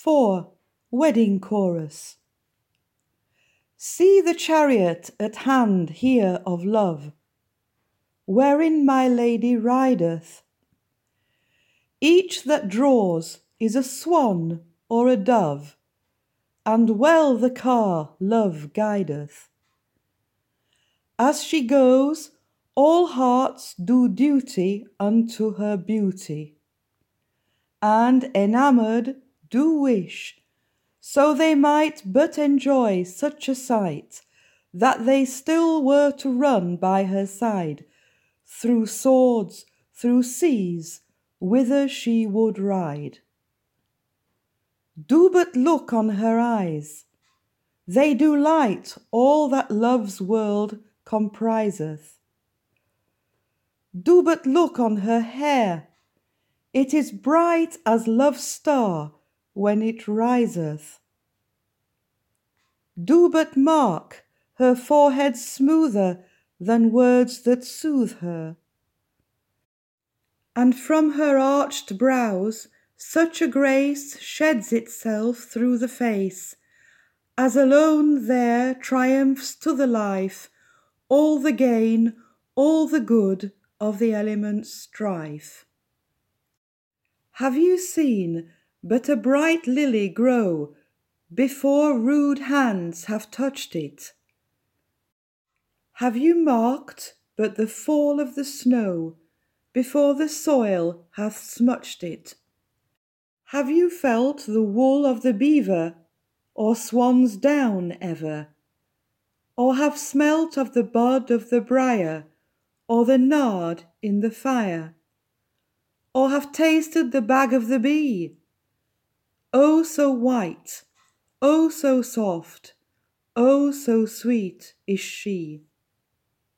4. Wedding Chorus. See the chariot at hand here of love, wherein my lady rideth. Each that draws is a swan or a dove, and well the car love guideth. As she goes, all hearts do duty unto her beauty, and enamoured do wish so they might but enjoy such a sight, that they still were to run by her side, through swords, through seas, whither she would ride. Do but look on her eyes, they do light all that love's world compriseth. Do but look on her hair, it is bright as love's star when it riseth. Do but mark her forehead smoother than words that soothe her, and from her arched brows such a grace sheds itself through the face, as alone there triumphs to the life all the gain, all the good of the elements' strife. Have you seen but a bright lily grow before rude hands have touched it? Have you marked but the fall of the snow before the soil hath smutched it? Have you felt the wool of the beaver, or swan's down ever? Or have smelt of the bud of the briar, or the nard in the fire? Or have tasted the bag of the bee? Oh, so white, oh, so soft, oh, so sweet is she.